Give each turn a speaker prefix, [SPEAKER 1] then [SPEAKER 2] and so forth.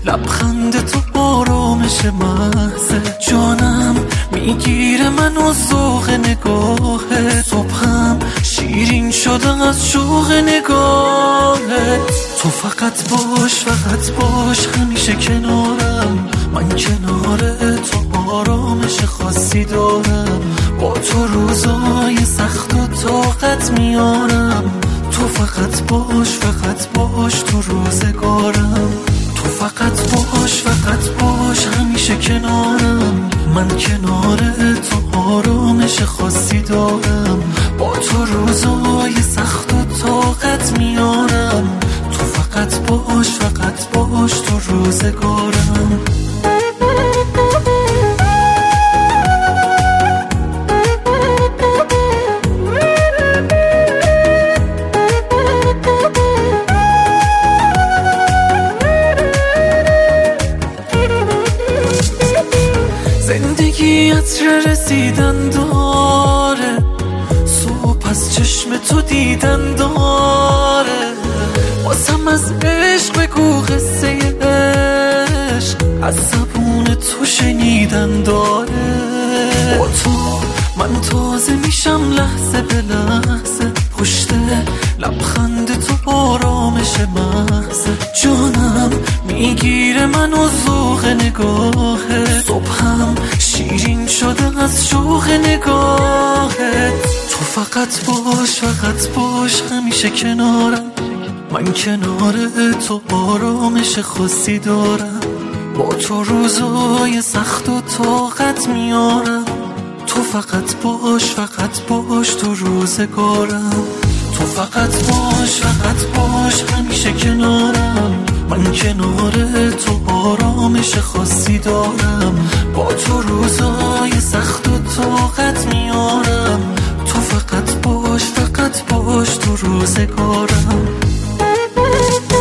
[SPEAKER 1] لبخند تو آرامش محضه، جانم میگیره منو ذوق نگاهت، صبحم شیرین شده از شوق نگاهت. تو فقط باش همیشه کنارم، من کنار تو آرامش خاصی دارم. با تو روزای سخت و طاقت میارم، تو فقط باش تو روزگارم. تو فقط باش همیشه کنارم، من کنار تو آرامش خاصی دارم. با تو روزای سخت و طاقت میارم، تو فقط باش تو روزگارم. زندگی عطر رسیدن داره، صبح از چشم تو دیدن داره. واسم از عشق بگو قصه عشق، از زبون تو شنیدن داره. با تو من تازه میشم لحظه به لحظه، پشت لبخند تو آرامش محضه، جانم میگیره منو ذوق نگاهت. صبحم شیرین شده از شوق نگاهت. تو فقط باش همیشه کنارم، من کنار تو آرامش خاصی دارم. با تو روزای سخت و طاقت میارم، تو فقط باش تو روزگارم. تو فقط باش همیشه کنارم، من کنار تو آرامش خاصی دارم. با تو روزای سخت و طاقت میارم، تو فقط باش تو روزگارم.